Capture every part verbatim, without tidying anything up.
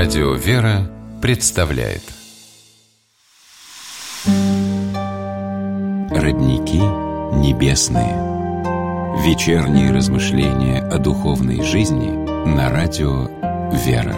Радио «Вера» представляет Родники небесные. Вечерние размышления о духовной жизни на радио «Вера».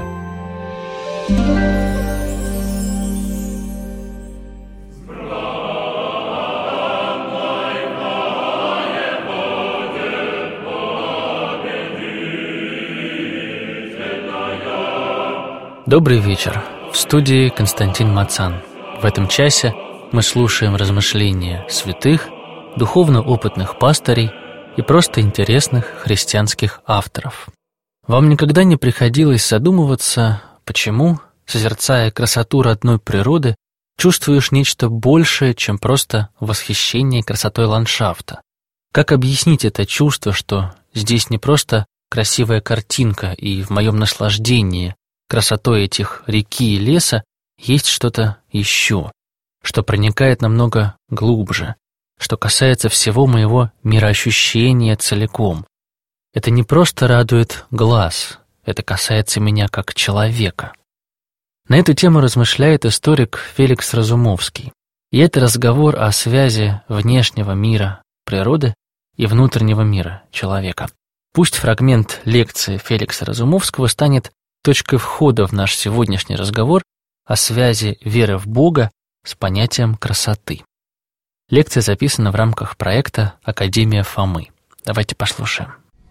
Добрый вечер. В студии Константин Мацан. В этом часе мы слушаем размышления святых, духовно опытных пастырей и просто интересных христианских авторов. Вам никогда не приходилось задумываться, почему, созерцая красоту родной природы, чувствуешь нечто большее, чем просто восхищение красотой ландшафта? Как объяснить это чувство, что здесь не просто красивая картинка, и в моем наслаждении красотой этих реки и леса есть что-то еще, что проникает намного глубже, что касается всего моего мироощущения целиком. Это не просто радует глаз, это касается меня как человека. На эту тему размышляет историк Феликс Разумовский. И это разговор о связи внешнего мира природы и внутреннего мира человека. Пусть фрагмент лекции Феликса Разумовского станет точкой входа в наш сегодняшний разговор о связи веры в Бога с понятием красоты. Лекция записана в рамках проекта «Академия Фомы». Давайте послушаем.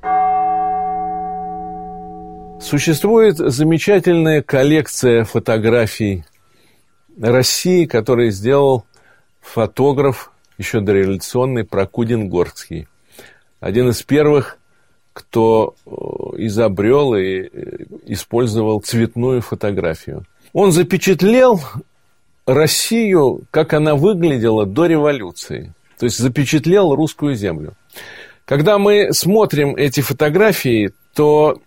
Существует замечательная коллекция фотографий России, которую сделал фотограф еще дореволюционный Прокудин-Горский. Один из первых, кто изобрел и использовал цветную фотографию. Он запечатлел Россию, как она выглядела до революции. То есть запечатлел русскую землю. Когда мы смотрим эти фотографии, то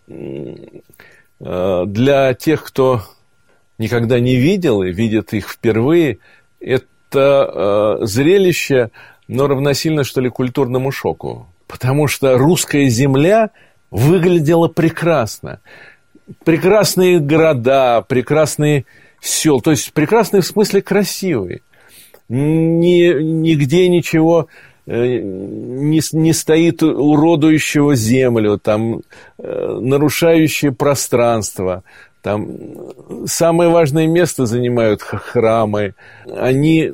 для тех, кто никогда не видел и видит их впервые, это зрелище, но равносильно, что ли, культурному шоку. Потому что русская земля выглядела прекрасно. Прекрасные города, прекрасные села. То есть, прекрасные в смысле красивые. Ни, нигде ничего не, не стоит уродующего землю, там, нарушающее пространство. Там, самое важное место занимают храмы. Они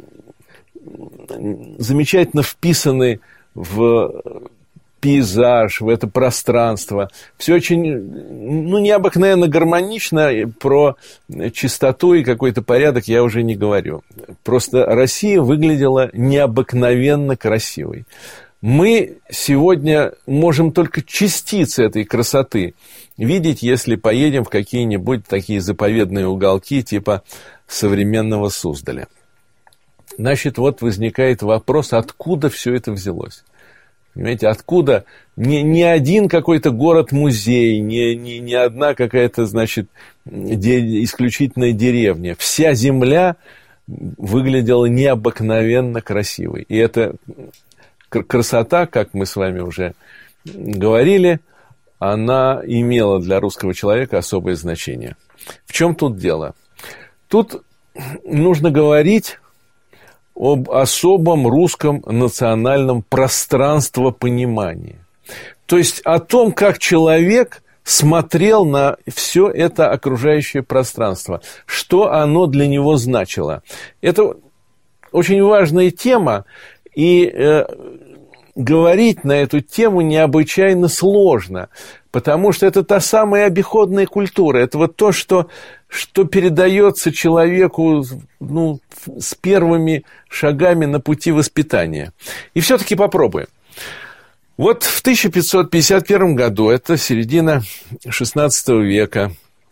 замечательно вписаны в пейзаж, в это пространство. Все очень, ну, необыкновенно гармонично. Про чистоту и какой-то порядок я уже не говорю. Просто Россия выглядела необыкновенно красивой. Мы сегодня можем только частицы этой красоты видеть, если поедем в какие-нибудь такие заповедные уголки типа современного Суздаля. Значит, вот возникает вопрос, откуда все это взялось. Понимаете, откуда не, не один какой-то город-музей, не, не, не одна какая-то, значит, де, исключительная деревня. Вся земля выглядела необыкновенно красивой. И эта красота, как мы с вами уже говорили, она имела для русского человека особое значение. В чем тут дело? Тут нужно говорить об особом русском национальном пространствопонимании. То есть о том, как человек смотрел на все это окружающее пространство, что оно для него значило. Это очень важная тема, и э, говорить на эту тему необычайно сложно, потому что это та самая обиходная культура, это вот то, что, что передается человеку, ну, с первыми шагами на пути воспитания. И все-таки попробуем. Вот в тысяча пятьсот пятьдесят первом году, это середина шестнадцатого века,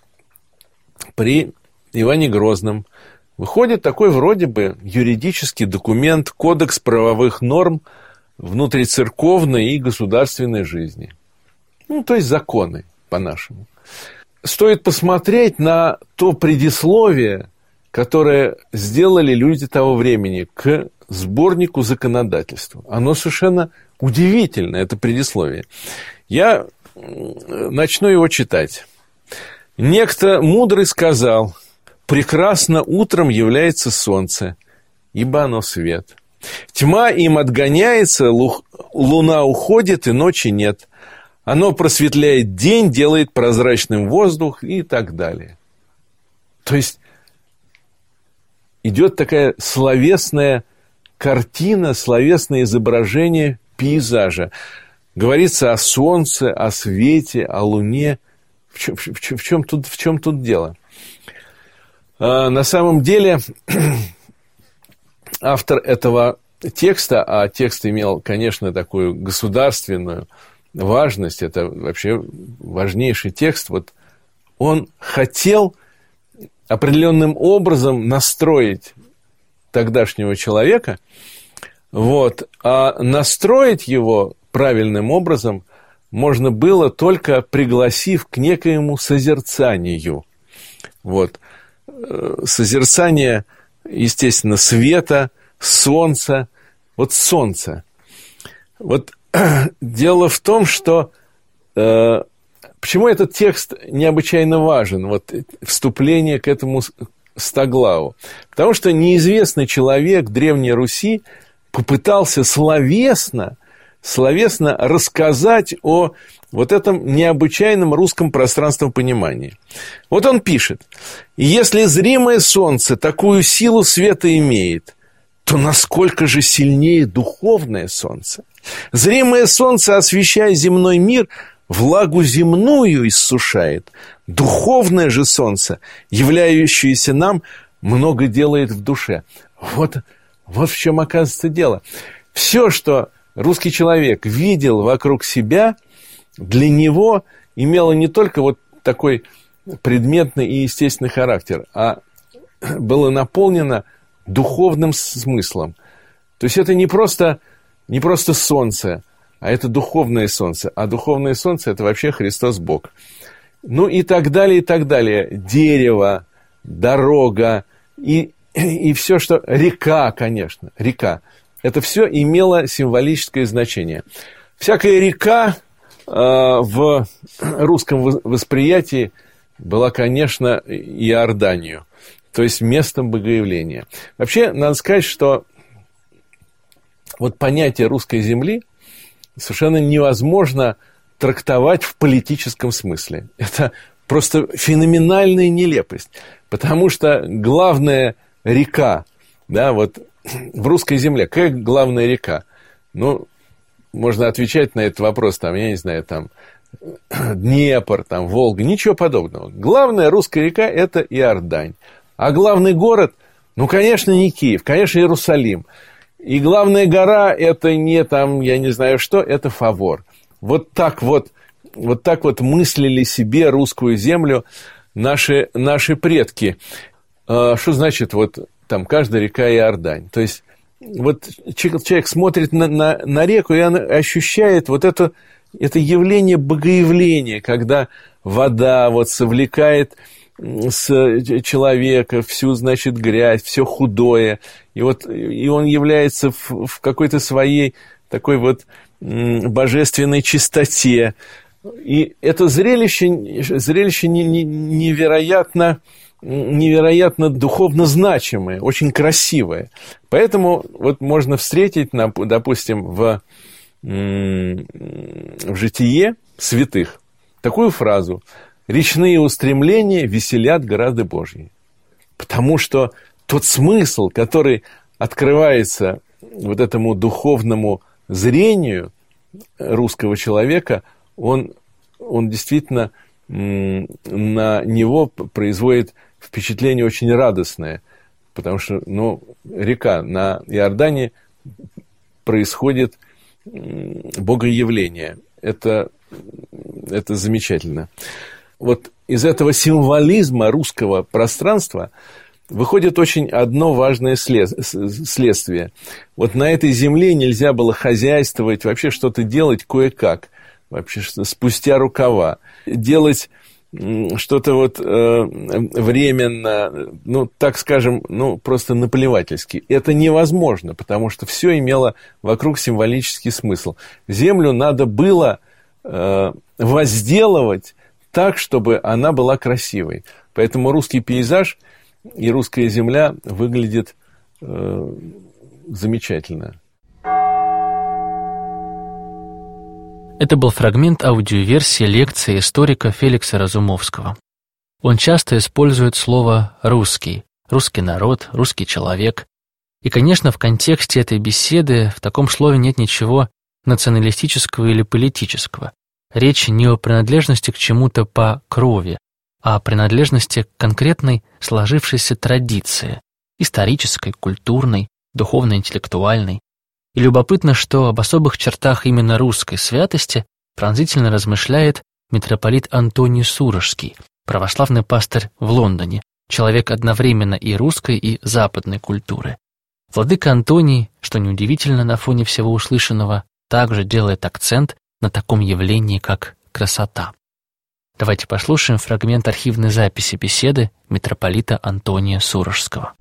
при Иване Грозном, выходит такой вроде бы юридический документ «Кодекс правовых норм внутрицерковной и государственной жизни». Ну, то есть законы, по-нашему. Стоит посмотреть на то предисловие, которое сделали люди того времени к сборнику законодательства. Оно совершенно удивительно, это предисловие. Я начну его читать. Некто мудрый сказал: прекрасно утром является солнце, ибо оно свет. Тьма им отгоняется, луна уходит, и ночи нет. Оно просветляет день, делает прозрачным воздух и так далее. То есть идет такая словесная картина, словесное изображение пейзажа. Говорится о солнце, о свете, о луне. В чем, в чем, в чем, тут, в чем тут дело? А, на самом деле, автор этого текста, а текст имел, конечно, такую государственную важность, это вообще важнейший текст, вот он хотел определенным образом настроить тогдашнего человека, вот, а настроить его правильным образом можно было, только пригласив к некоему созерцанию. Вот. Созерцание, естественно, света, солнца. Вот солнце. Вот дело в том, что э, почему этот текст необычайно важен, вот вступление к этому стоглаву. Потому что неизвестный человек Древней Руси попытался словесно словесно рассказать о вот этом необычайном русском пространственном понимании. Вот он пишет: «Если зримое солнце такую силу света имеет, то насколько же сильнее духовное солнце? Зримое солнце, освещая земной мир, влагу земную иссушает. Духовное же солнце, являющееся нам, много делает в душе». Вот, вот в чем оказывается дело. Все, что русский человек видел вокруг себя, для него имело не только вот такой предметный и естественный характер, а было наполнено духовным смыслом. То есть это не просто, не просто солнце, а это духовное солнце. А духовное солнце – это вообще Христос Бог. Ну и так далее, и так далее. Дерево, дорога и, и все, что... Река, конечно, река. Это все имело символическое значение. Всякая река э, в русском восприятии была, конечно, Иорданию, то есть местом богоявления. Вообще, надо сказать, что вот понятие русской земли совершенно невозможно трактовать в политическом смысле. Это просто феноменальная нелепость, потому что главная река, да, вот в русской земле, какая главная река? Ну, можно отвечать на этот вопрос, там, я не знаю, там, Днепр, там, Волга, ничего подобного. Главная русская река – это Иордань. А главный город, ну, конечно, не Киев, конечно, Иерусалим. И главная гора – это не там, я не знаю что, это Фавор. Вот так вот, вот так вот мыслили себе русскую землю наши, наши предки. Что значит вот там каждая река Иордань? То есть вот человек смотрит на, на, на реку, и он ощущает вот это, это явление богоявления, когда вода вот совлекает с человека всю, значит, грязь, все худое, и вот и он является в, в какой-то своей такой вот божественной чистоте. И это зрелище, зрелище невероятно, невероятно духовно значимое, очень красивое. Поэтому вот можно встретить, допустим, в, в житие святых такую фразу: «Речные устремления веселят грады Божьи». Потому что тот смысл, который открывается вот этому духовному зрению русского человека, он, он действительно на него производит впечатление очень радостное. Потому что, ну, река на Иордане происходит богоявление. Это, это замечательно. Вот из этого символизма русского пространства выходит очень одно важное следствие. Вот на этой земле нельзя было хозяйствовать, вообще что-то делать кое-как, вообще спустя рукава, делать что-то вот э, временно, ну, так скажем, ну, просто наплевательски. Это невозможно, потому что все имело вокруг символический смысл. Землю надо было э, возделывать так, чтобы она была красивой. Поэтому русский пейзаж и русская земля выглядят э, замечательно. Это был фрагмент аудиоверсии лекции историка Феликса Разумовского. Он часто использует слово «русский», «русский народ», «русский человек». И, конечно, в контексте этой беседы в таком слове нет ничего националистического или политического. Речь не о принадлежности к чему-то по крови, а о принадлежности к конкретной сложившейся традиции, исторической, культурной, духовно-интеллектуальной. И любопытно, что об особых чертах именно русской святости пронзительно размышляет митрополит Антоний Сурожский, православный пастырь в Лондоне, человек одновременно и русской, и западной культуры. Владыка Антоний, что неудивительно на фоне всего услышанного, также делает акцент на таком явлении, как красота. Давайте послушаем фрагмент архивной записи беседы митрополита Антония Сурожского.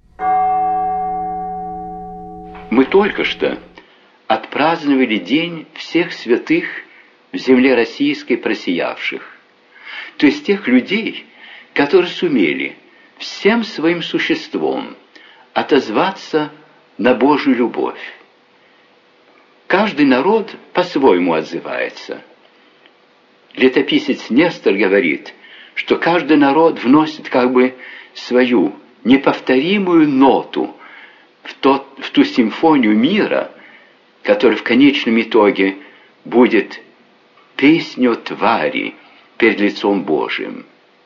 Мы только что отпраздновали День всех святых в земле российской просиявших, то есть тех людей, которые сумели всем своим существом отозваться на Божью любовь. Каждый народ по-своему отзывается. Летописец Нестор говорит, что каждый народ вносит как бы свою неповторимую ноту в, тот, в ту симфонию мира, которая в конечном итоге будет песнью твари перед лицом Божиим.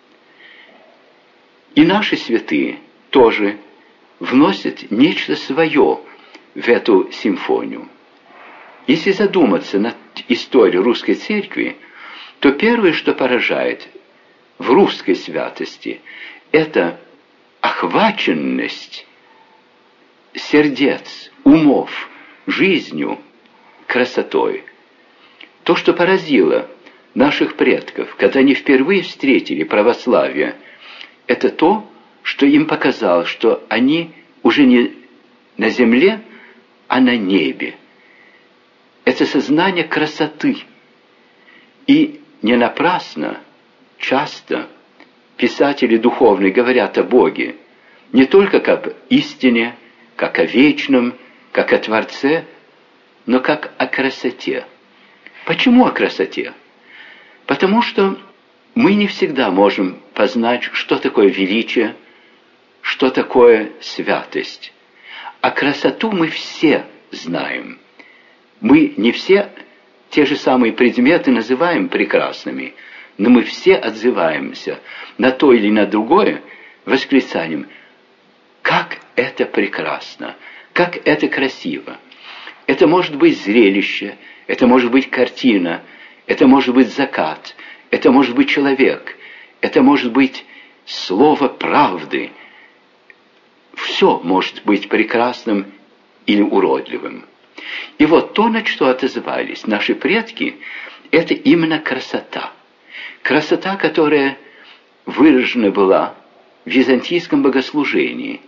И наши святые тоже вносят нечто свое в эту симфонию. Если задуматься над историей русской церкви, то первое, что поражает в русской святости, это охваченность сердец, умов, жизнью, красотой. То, что поразило наших предков, когда они впервые встретили православие, это то, что им показалось, что они уже не на земле, а на небе. Это сознание красоты. И не напрасно часто писатели духовные говорят о Боге не только как об истине, как о вечном, как о Творце, но как о красоте. Почему о красоте? Потому что мы не всегда можем познать, что такое величие, что такое святость. А красоту мы все знаем. Мы не все те же самые предметы называем прекрасными, но мы все отзываемся на то или на другое восклицанием: как это прекрасно, как это красиво. Это может быть зрелище, это может быть картина, это может быть закат, это может быть человек, это может быть слово правды. Все может быть прекрасным или уродливым. И вот то, на что отозвались наши предки, это именно красота. Красота, которая выражена была в византийском богослужении.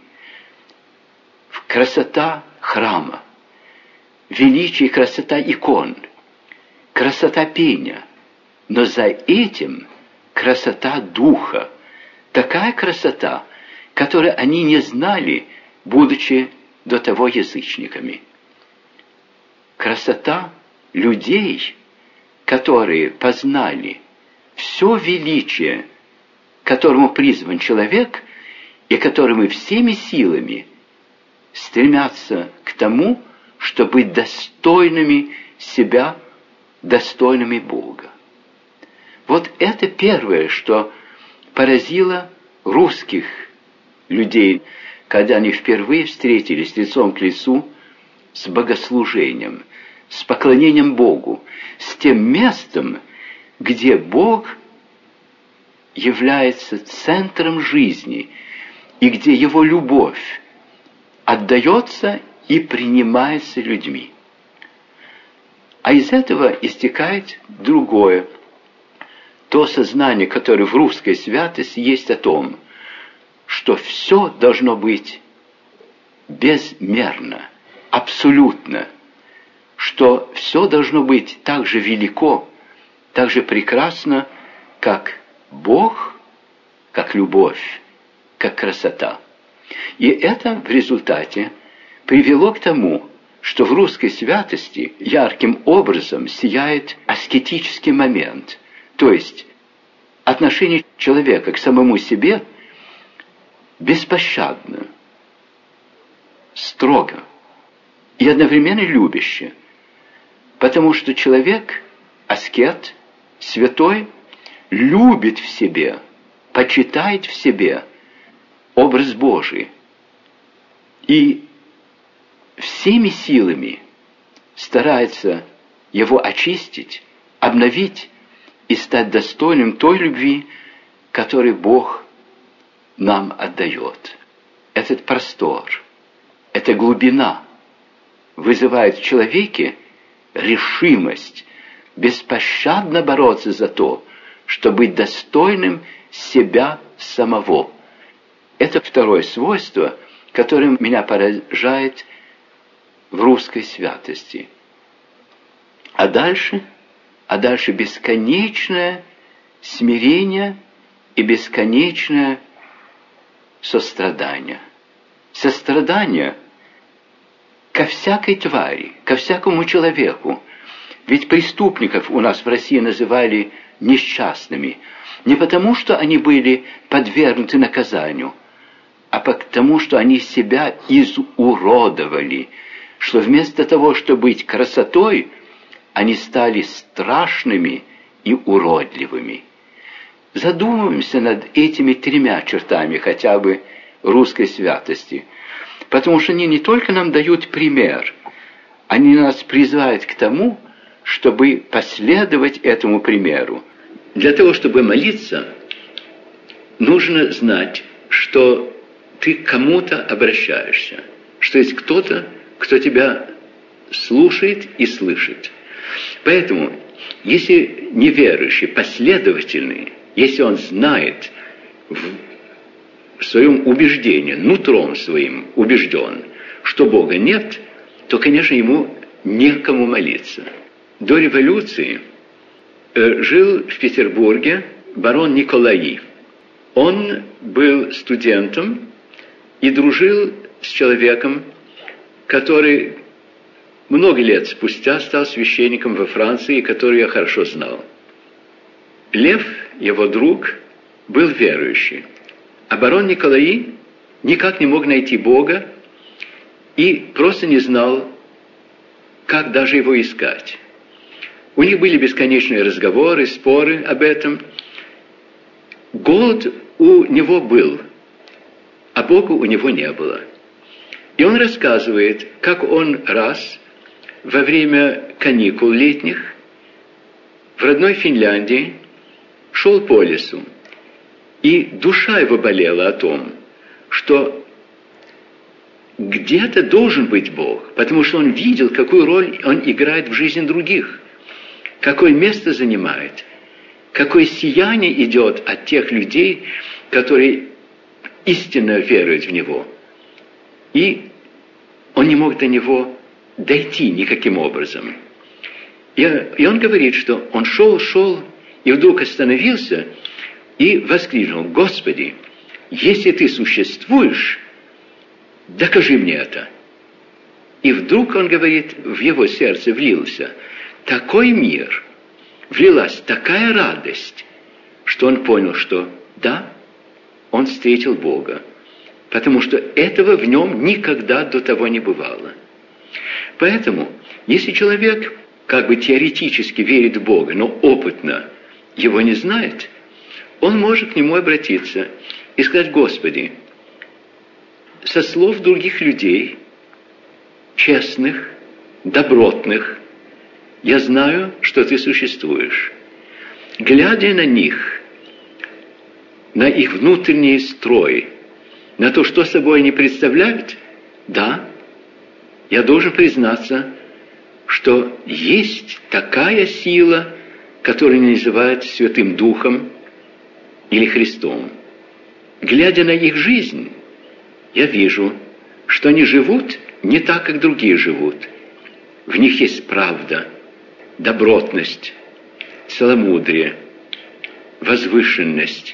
Красота храма, величие и красота икон, красота пения. Но за этим красота духа. Такая красота, которую они не знали, будучи до того язычниками. Красота людей, которые познали все величие, которому призван человек, и которому всеми силами стремятся к тому, чтобы быть достойными себя, достойными Бога. Вот это первое, что поразило русских людей, когда они впервые встретились лицом к лицу с богослужением, с поклонением Богу, с тем местом, где Бог является центром жизни и где Его любовь отдается и принимается людьми. А из этого истекает другое. То сознание, которое в русской святости есть о том, что все должно быть безмерно, абсолютно, что все должно быть так же велико, так же прекрасно, как Бог как любовь, как красота. И это в результате привело к тому, что в русской святости ярким образом сияет аскетический момент, то есть отношение человека к самому себе беспощадно, строго и одновременно любяще, потому что человек, аскет, святой, любит в себе, почитает в себе образ Божий и всеми силами старается его очистить, обновить и стать достойным той любви, которую Бог нам отдает. Этот простор, эта глубина вызывает в человеке решимость беспощадно бороться за то, чтобы быть достойным себя самого. Это второе свойство, которое меня поражает в русской святости. А дальше, а дальше бесконечное смирение и бесконечное сострадание. Сострадание ко всякой твари, ко всякому человеку. Ведь преступников у нас в России называли несчастными. Не потому, что они были подвергнуты наказанию, а потому, что они себя изуродовали, что вместо того, чтобы быть красотой, они стали страшными и уродливыми. Задумываемся над этими тремя чертами хотя бы русской святости, потому что они не только нам дают пример, они нас призывают к тому, чтобы последовать этому примеру. Для того, чтобы молиться, нужно знать, что ты к кому-то обращаешься, что есть кто-то, кто тебя слушает и слышит. Поэтому, если неверующий, последовательный, если он знает в своем убеждении, нутром своим убежден, что Бога нет, то, конечно, ему некому молиться. До революции э, жил в Петербурге барон Николаи. Он был студентом и дружил с человеком, который много лет спустя стал священником во Франции, который я хорошо знал. Лев, его друг, был верующий, а барон Николаи никак не мог найти Бога и просто не знал, как даже его искать. У них были бесконечные разговоры, споры об этом. Голод у него был, а Бога у него не было. И он рассказывает, как он раз во время каникул летних в родной Финляндии шел по лесу, и душа его болела о том, что где-то должен быть Бог, потому что он видел, какую роль он играет в жизни других, какое место занимает, какое сияние идет от тех людей, которые истинно веруют в Него. И он не мог до Него дойти никаким образом. И, и он говорит, что он шел, шел, и вдруг остановился и воскликнул: «Господи, если Ты существуешь, докажи мне это». И вдруг, он говорит, в его сердце влился такой мир, влилась такая радость, что он понял, что да, он встретил Бога, потому что этого в нем никогда до того не бывало. Поэтому, если человек как бы теоретически верит в Бога, но опытно его не знает, он может к нему обратиться и сказать: «Господи, со слов других людей, честных, добротных, я знаю, что Ты существуешь. Глядя на них, на их внутренний строй, на то, что собой они представляют, да, я должен признаться, что есть такая сила, которую называют Святым Духом или Христом. Глядя на их жизнь, я вижу, что они живут не так, как другие живут. В них есть правда, добротность, целомудрие, возвышенность,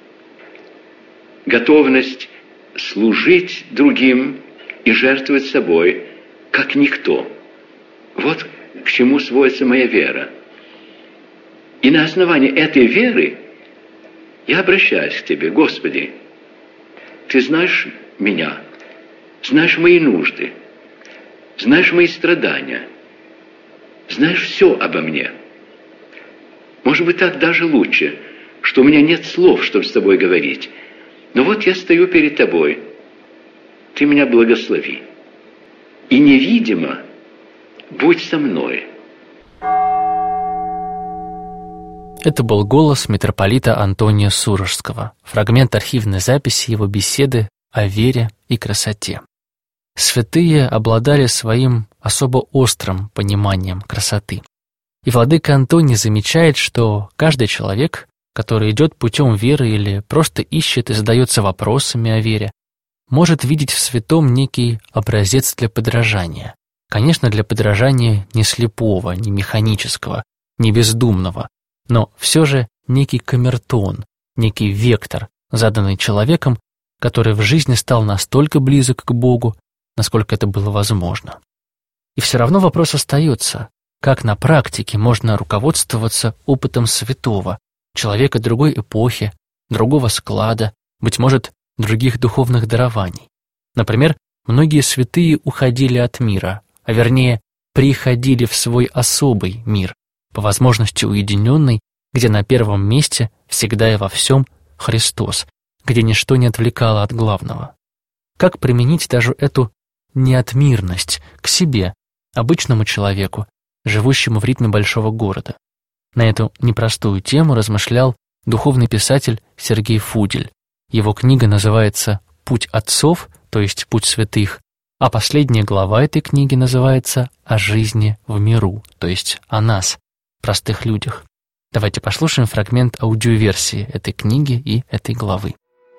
готовность служить другим и жертвовать собой, как никто. Вот к чему сводится моя вера. И на основании этой веры я обращаюсь к Тебе, Господи. Ты знаешь меня, знаешь мои нужды, знаешь мои страдания, знаешь все обо мне. Может быть, так даже лучше, что у меня нет слов, чтобы с Тобой говорить. Но вот я стою перед Тобой. Ты меня благослови. И невидимо будь со мной. Это был голос митрополита Антония Сурожского, фрагмент архивной записи его беседы о вере и красоте. Святые обладали своим особо острым пониманием красоты. И владыка Антоний замечает, что каждый человек, который идет путем веры или просто ищет и задается вопросами о вере, может видеть в святом некий образец для подражания. Конечно, для подражания не слепого, не механического, не бездумного, но все же некий камертон, некий вектор, заданный человеком, который в жизни стал настолько близок к Богу, насколько это было возможно. И все равно вопрос остается, как на практике можно руководствоваться опытом святого, человека другой эпохи, другого склада, быть может, других духовных дарований. Например, многие святые уходили от мира, а вернее, приходили в свой особый мир, по возможности уединенный, где на первом месте всегда и во всем Христос, где ничто не отвлекало от главного. Как применить даже эту неотмирность к себе, обычному человеку, живущему в ритме большого города? На эту непростую тему размышлял духовный писатель Сергей Фудель. Его книга называется «Путь отцов», то есть «Путь святых», а последняя глава этой книги называется «О жизни в миру», то есть о нас, простых людях. Давайте послушаем фрагмент аудиоверсии этой книги и этой главы.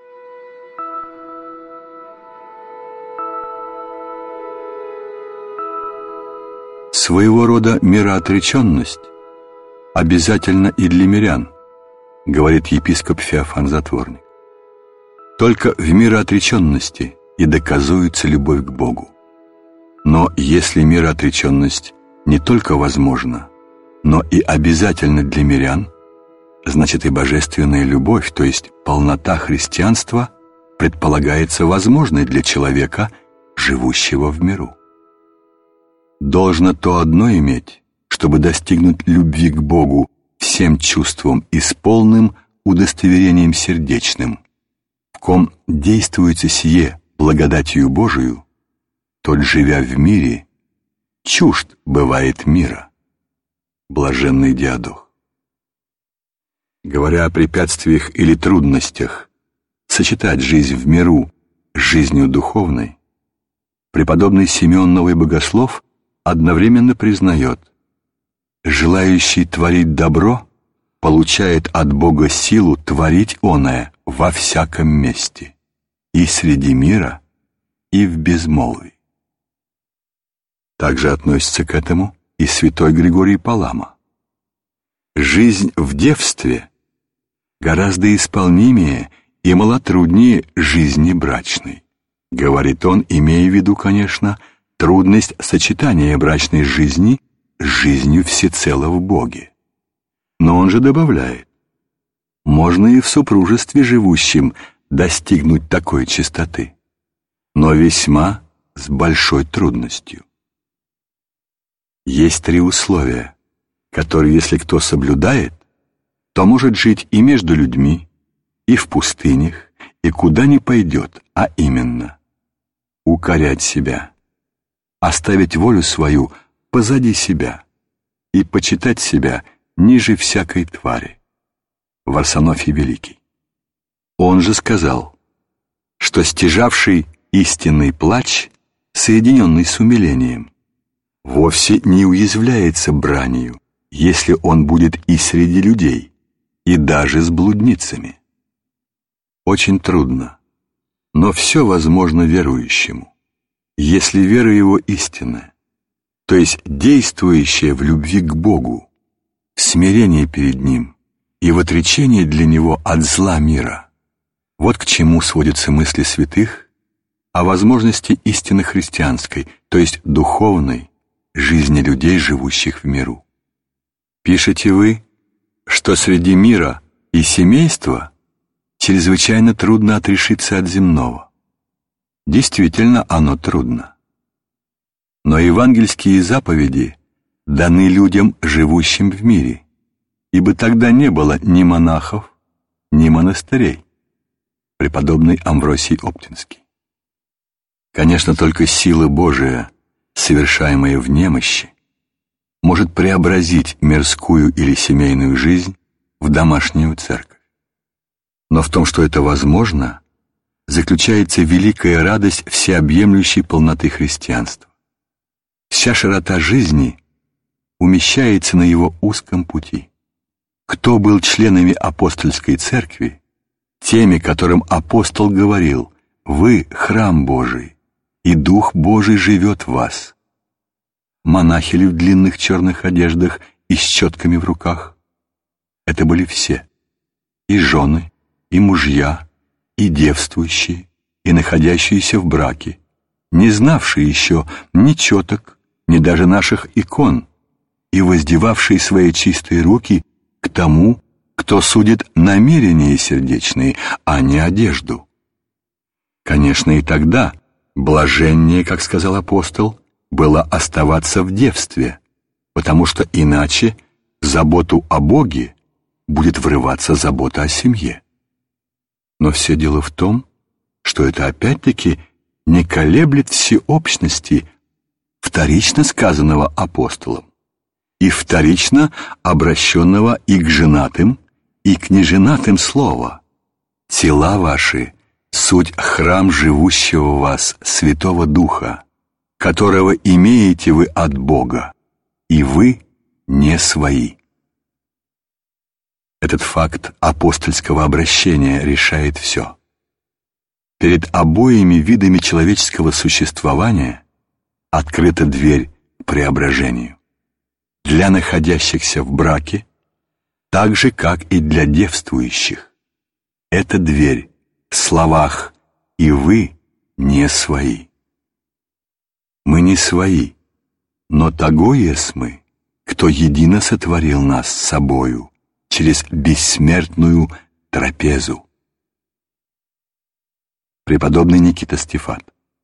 Своего рода мироотреченность обязательно и для мирян, говорит епископ Феофан Затворник. Только в мироотреченности и доказуется любовь к Богу. Но если мироотреченность не только возможна, но и обязательно для мирян, значит и божественная любовь, то есть полнота христианства, предполагается возможной для человека, живущего в миру. Должно то одно иметь, чтобы достигнуть любви к Богу всем чувством и с полным удостоверением сердечным, в ком действуется сие благодатью Божию, тот, живя в мире, чужд бывает мира. Блаженный Диадох. Говоря о препятствиях или трудностях сочетать жизнь в миру с жизнью духовной, преподобный Симеон Новый Богослов одновременно признает: желающий творить добро получает от Бога силу творить оное во всяком месте, и среди мира, и в безмолвии. Также относится к этому и святой Григорий Палама. Жизнь в девстве гораздо исполнимее и малотруднее жизни брачной, говорит он, имея в виду, конечно, трудность сочетания брачной жизни с жизнью всецело в Боге. Но он же добавляет: можно и в супружестве живущим достигнуть такой чистоты, но весьма с большой трудностью. Есть три условия, которые, если кто соблюдает, то может жить и между людьми, и в пустынях, и куда ни пойдет, а именно укорять себя, оставить волю свою позади себя и почитать себя ниже всякой твари. Варсонофий Великий. Он же сказал, что стяжавший истинный плач, соединенный с умилением, вовсе не уязвляется бранью, если он будет и среди людей, и даже с блудницами. Очень трудно, но все возможно верующему, если вера его истинная, то есть действующая в любви к Богу, в смирении перед Ним и в отречении для него от зла мира. Вот к чему сводятся мысли святых о возможности истины христианской, то есть духовной, жизни людей, живущих в миру. Пишете вы, что среди мира и семейства чрезвычайно трудно отрешиться от земного. Действительно, оно трудно. Но евангельские заповеди даны людям, живущим в мире, ибо тогда не было ни монахов, ни монастырей. Преподобный Амвросий Оптинский. Конечно, только сила Божия, совершаемая в немощи, может преобразить мирскую или семейную жизнь в домашнюю церковь. Но в том, что это возможно, заключается великая радость всеобъемлющей полноты христианства. Вся широта жизни умещается на его узком пути. Кто был членами апостольской церкви, теми, которым апостол говорил: «Вы — храм Божий, и Дух Божий живет в вас». Монахи ли в длинных черных одеждах и с четками в руках? Это были все. И жены, и мужья, и девствующие, и находящиеся в браке, не знавшие еще ни четок, ни даже наших икон, и воздевавшие свои чистые руки к тому, кто судит намерения сердечные, а не одежду. Конечно, и тогда блаженнее, как сказал апостол, было оставаться в девстве, потому что иначе в заботу о Боге будет врываться забота о семье. Но все дело в том, что это опять-таки не колеблет всеобщности вторично сказанного апостолом и вторично обращенного и к женатым, и к неженатым слова: «Тела ваши — суть храм живущего в вас Святого Духа, которого имеете вы от Бога, и вы не свои». Этот факт апостольского обращения решает все. Перед обоими видами человеческого существования открыта дверь к преображению. Для находящихся в браке, так же, как и для девствующих. Эта дверь в словах «и вы не свои». Мы не свои, но того есть мы, кто едино сотворил нас с собою через бессмертную трапезу. Преподобный Никита Стефат.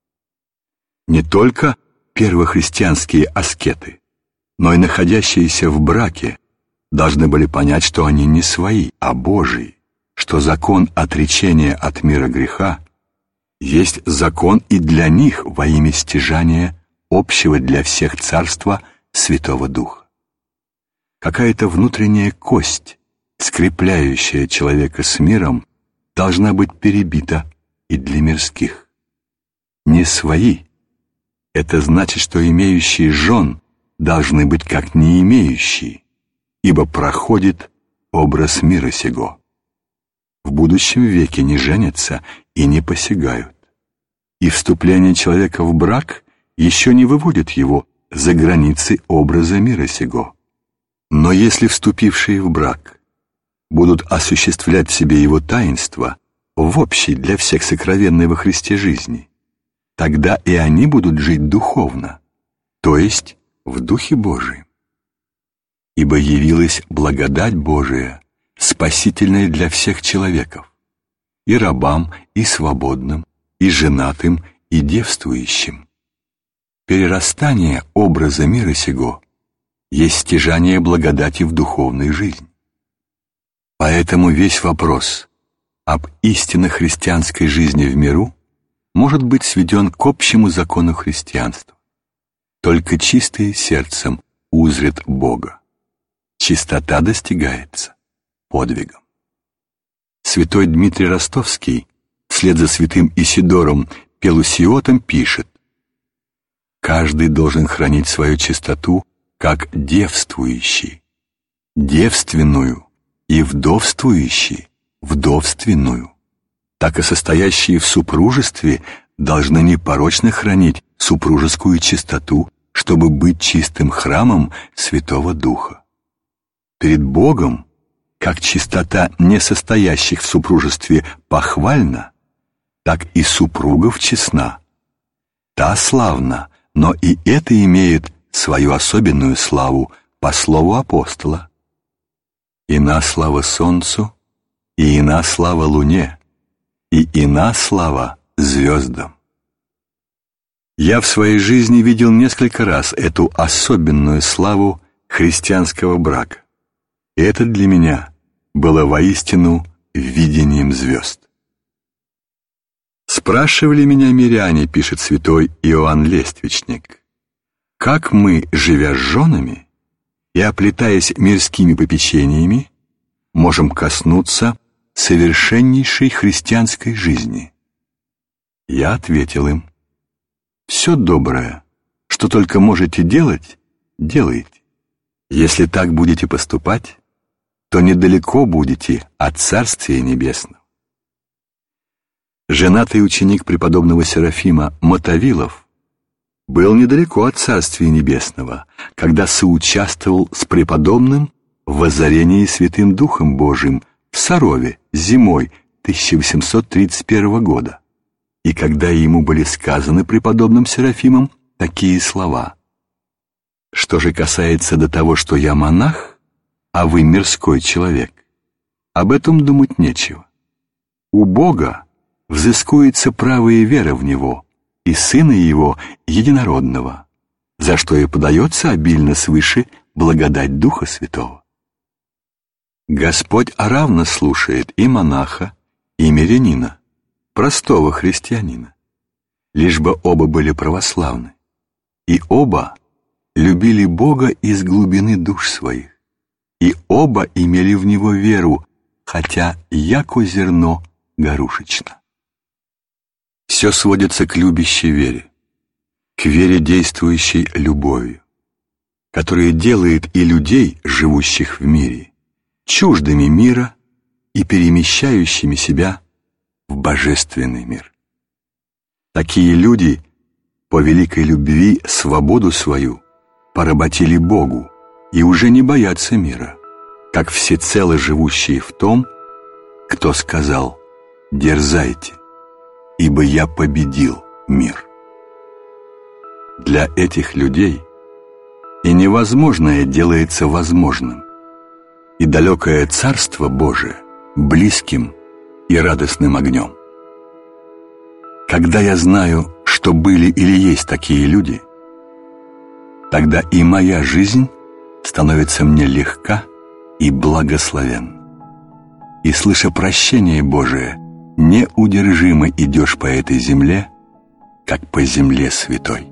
Не только первохристианские аскеты, но и находящиеся в браке должны были понять, что они не свои, а Божии, что закон отречения от мира греха есть закон и для них во имя стяжания общего для всех царства Святого Духа. Какая-то внутренняя кость, скрепляющая человека с миром, должна быть перебита и для мирских. Не свои — это значит, что имеющие жен должны быть как не имеющие, ибо проходит образ мира сего. В будущем веке не женятся и не посягают. И вступление человека в брак еще не выводит его за границы образа мира сего. Но если вступившие в брак будут осуществлять в себе его таинство в общей для всех сокровенной во Христе жизни, тогда и они будут жить духовно, то есть в Духе Божием. Ибо явилась благодать Божия, спасительная для всех человеков, и рабам, и свободным, и женатым, и девствующим. Перерастание образа мира сего есть стяжание благодати в духовной жизни. Поэтому весь вопрос об истинно христианской жизни в миру может быть сведен к общему закону христианства. Только чистые сердцем узрят Бога. Чистота достигается подвигом. Святой Дмитрий Ростовский вслед за святым Исидором Пелусиотом пишет: «Каждый должен хранить свою чистоту, как девствующий, девственную, и вдовствующий, вдовственную. Так и состоящие в супружестве должны непорочно хранить супружескую чистоту, чтобы быть чистым храмом Святого Духа. Перед Богом как чистота несостоящих в супружестве похвальна, так и супругов честна. Та славна, но и это имеет свою особенную славу по слову апостола. Ина слава солнцу, и ина слава луне, и ина слава звездам. Я в своей жизни видел несколько раз эту особенную славу христианского брака, и это для меня было воистину видением звезд. Спрашивали меня миряне, пишет святой Иоанн Лествичник, как мы, живя с женами и оплетаясь мирскими попечениями, можем коснуться совершеннейшей христианской жизни. Я ответил им: все доброе, что только можете делать, делайте. Если так будете поступать, то недалеко будете от Царствия Небесного. Женатый ученик преподобного Серафима Мотовилов был недалеко от Царствия Небесного, когда соучаствовал с преподобным в воззрении Святым Духом Божиим в Сарове зимой тысяча восемьсот тридцать первого года, и когда ему были сказаны преподобным Серафимом такие слова: «Что же касается до того, что я монах, а вы мирской человек, об этом думать нечего. У Бога взыскуется право и вера в Него, и Сына Его Единородного, за что и подается обильно свыше благодать Духа Святого. Господь равно слушает и монаха, и мирянина, простого христианина, лишь бы оба были православны, и оба любили Бога из глубины душ своих, и оба имели в Него веру, хотя яко зерно горушечно». Все сводится к любящей вере, к вере, действующей любовью, которая делает и людей, живущих в мире, чуждыми мира и перемещающими себя в божественный мир. Такие люди по великой любви свободу свою поработили Богу и уже не боятся мира, как всецело живущие в том, кто сказал: «Дерзайте, ибо я победил мир». Для этих людей и невозможное делается возможным, и далекое Царство Божие близким и радостным огнем. Когда я знаю, что были или есть такие люди, тогда и моя жизнь становится мне легка и благословенна. И, слыша прощение Божие, неудержимо идешь по этой земле, как по земле святой.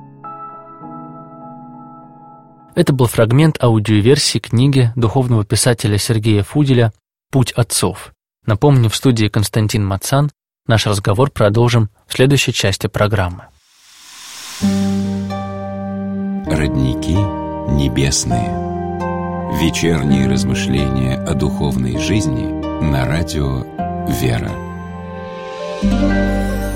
Это был фрагмент аудиоверсии книги духовного писателя Сергея Фуделя «Путь отцов». Напомню, в студии Константин Мацан. Наш разговор продолжим в следующей части программы. Родники небесные. Вечерние размышления о духовной жизни на радио «Вера».